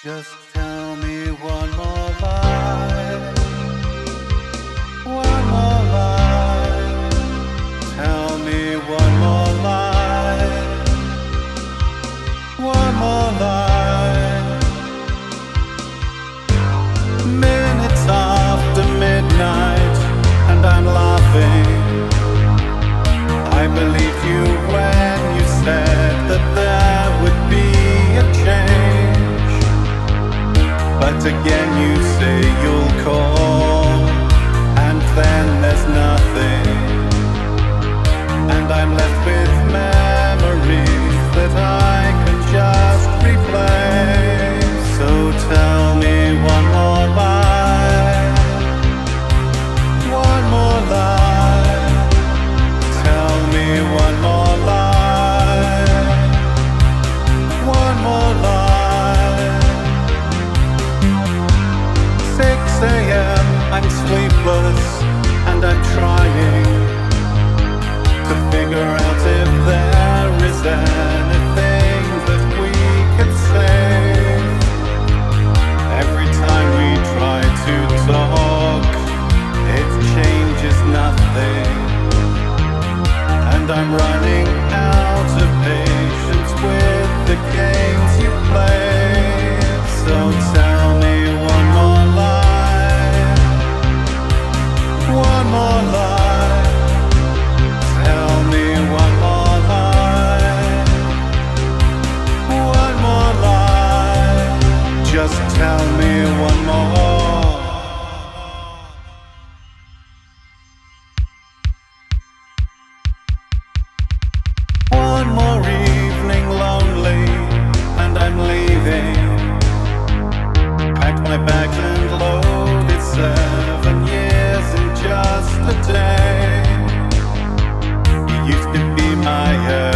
Just tell me one more lie. One more lie. Tell me one more lie. One more lie. Minutes after midnight, and I'm laughing. I believed you when you said that there would be a change. But again you say you'll call, and then there's nothing. And I'm left with memories that I can just replay. So tell me one more lie. One more lie. Tell me one more lie. One more lie. 6 a.m. I'm sleepless and I'm trying to figure out if there is anything that we could save. Every time we try to talk, it changes nothing. And I'm running out of patience with the games you play. So tell me one more lie. One more lie. Tell me one more lie. One more lie. Just tell me one more. One more evening lonely, and I'm leaving. Packed my bags and loaded 7 years in just a day. You used to be my